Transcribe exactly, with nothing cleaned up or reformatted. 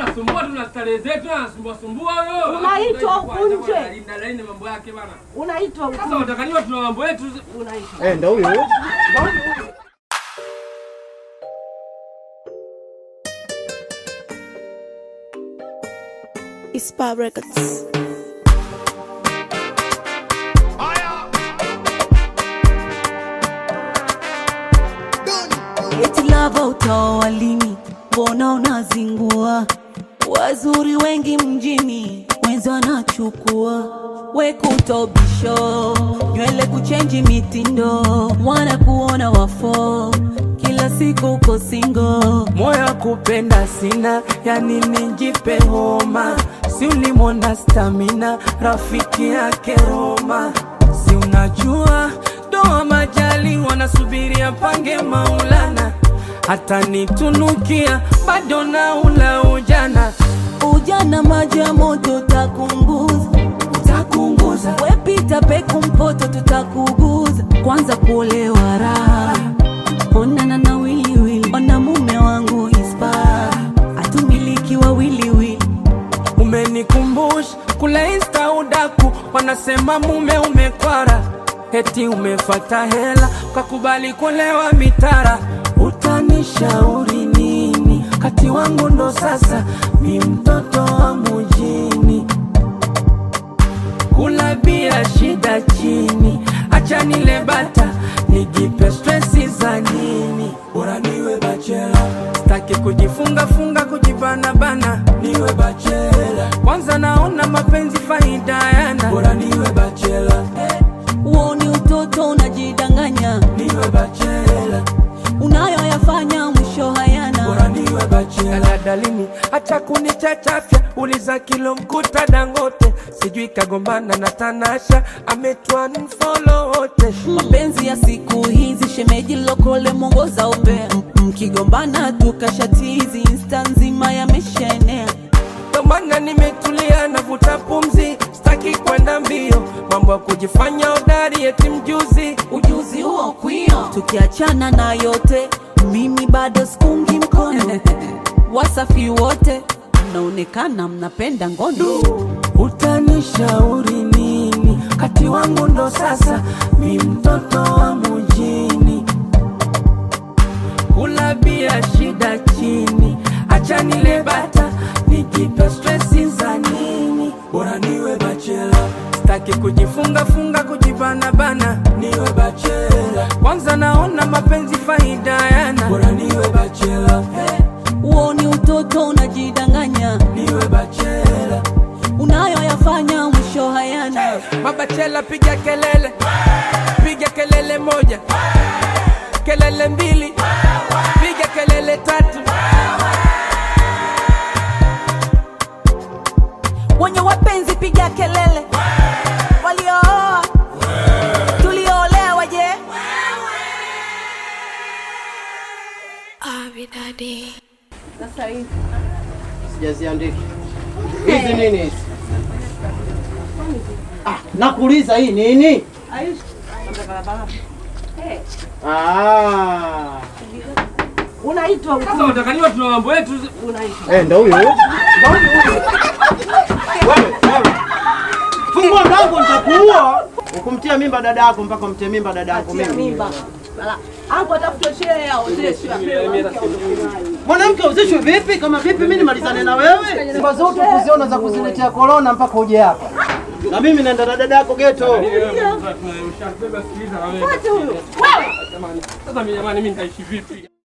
Anasumbua tuna starehe zetu, anasumbua sumbua wewe. Unaitwa huku nje. Linda laini mambo yake bana. Unaitwa huku. Sasa utakaniwa tuna mambo yetu. Unaitwa. Eh, ndio huyo. Ispa Records. Eti lava utaoa lini? Mbona unazingua? Wazuri wengi mjini, wenzi wanachukua. We kutobisho, nywele kuchenji mitindo, wana kuona wafo, kila siku uko single. Moyo kupenda sina, yani nijipe homa. Si ulimona stamina, rafiki yake Roma. Si unajua, doa majali wanasubiri apange Maulana. Hata nitunukia, bado na ula ujana. Ujana maji ya moto takunguza, Utakunguza. wepita peku mpoto tutakuguza. Kwanza kuolewa raha, onana na wili wili. Ona mume wangu Ispa, atumiliki wa wili wili. Umenikumbusha kule Insta udaku, wanasema mume umekwara. Eti umefata hela, kakubali kulewa mitara. Utanishauri nini? Kati wangu ndo sasa, mi mtoto wa mujini. Kula bia shida chini, acha nile bata, nijipe stressi za nini. Bora niwe bachela, sitaki kujifunga funga kujibana bana. Niwe bachela, kwanza naona mapenzi faida yana. Bora niwe bachela, Uoni utoto unajidanganya, niwe bachela, unayoyafanya mwisho hayana. bora niwe bachela. Dalini acha kunichachafya, uliza kilo mkuta Dangote. Sijui kagombana na Tanasha, ametwa nfollow wote. Mapenzi ya siku hizi shemeji lokole mongoza upe. Mkigombana tukashatizi insta nzima yameshaenea. Ndo maana nimetulia navuta pumzi, sitaki kwenda mbio. Mambo ya kujifanya hodari eti mjuzi, Ujuzi huo kwio, tukiachana na yote mimi bado sikungi mkono. Wasafi wote mnaonekana mnapenda ngono. utanishauri nini? Kati wangu ndo sasa, mi mtoto wa mujini. Kula bia shida chini, acha nile bata, nijipe stressi za nini. Bora niwe bachela, sitaki kujifunga funga kujibana bana. Niwe bachela, kwanza naona mapenzi faida yana. Bora niwe bachela, Uoni utoto unajidanganya, niwe bachela. unayoyafanya mwisho hayana. Mabachela piga kelele, piga kelele moja, kelele mbili, piga kelele tatu. Wenye wapenzi piga kelele, waliooa tuliolewa je? Abidadi. Sasa hivi Sijaziandika. Hizi nini hizi? Ah, nakuuliza hii nini? Ayush. Barabara. Eh. Ah. Unaitwa huku. Sasa utakaniwa tuna mambo yetu. Unaitwa. Eh, ndio huyo. Wewe, wewe. Fungua mlango nitakuua. Ukumtia mimba dada yako mpaka umtie mimba dada yako mimi. Mimba. Bala. Hapo atafuta shehe yao ozeshwe. Mwanamke uzishwe vipi? Kama vipi mimi nimalizane na wewe? Sifa zote kuziona za kuziletea corona mpaka uje hapa. Na mimi naenda na dada yako ghetto. Tunayosha beba sikiliza na wewe. Wacha huyo. Wewe. Sasa mimi jamani mimi nitaishi vipi?